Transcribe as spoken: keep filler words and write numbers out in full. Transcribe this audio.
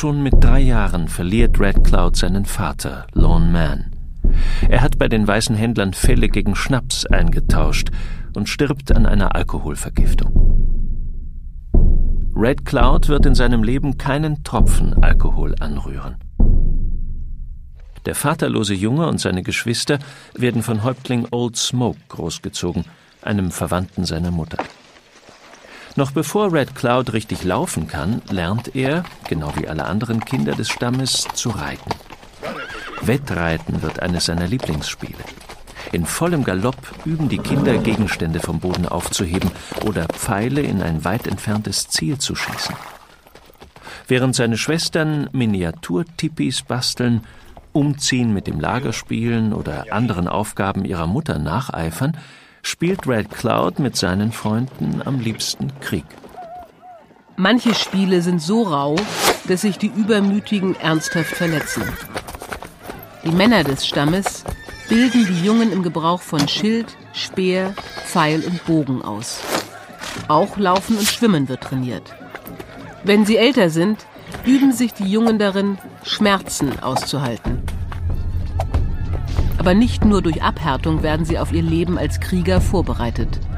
Schon mit drei Jahren verliert Red Cloud seinen Vater, Lone Man. Er hat bei den weißen Händlern Felle gegen Schnaps eingetauscht und stirbt an einer Alkoholvergiftung. Red Cloud wird in seinem Leben keinen Tropfen Alkohol anrühren. Der vaterlose Junge und seine Geschwister werden von Häuptling Old Smoke großgezogen, einem Verwandten seiner Mutter. Noch bevor Red Cloud richtig laufen kann, lernt er, genau wie alle anderen Kinder des Stammes, zu reiten. Wettreiten wird eines seiner Lieblingsspiele. In vollem Galopp üben die Kinder, Gegenstände vom Boden aufzuheben oder Pfeile in ein weit entferntes Ziel zu schießen. Während seine Schwestern Miniatur-Tipis basteln, umziehen, mit dem Lager spielen oder anderen Aufgaben ihrer Mutter nacheifern, spielt Red Cloud mit seinen Freunden am liebsten Krieg. Manche Spiele sind so rau, dass sich die Übermütigen ernsthaft verletzen. Die Männer des Stammes bilden die Jungen im Gebrauch von Schild, Speer, Pfeil und Bogen aus. Auch Laufen und Schwimmen wird trainiert. Wenn sie älter sind, üben sich die Jungen darin, Schmerzen auszuhalten. Aber nicht nur durch Abhärtung werden sie auf ihr Leben als Krieger vorbereitet.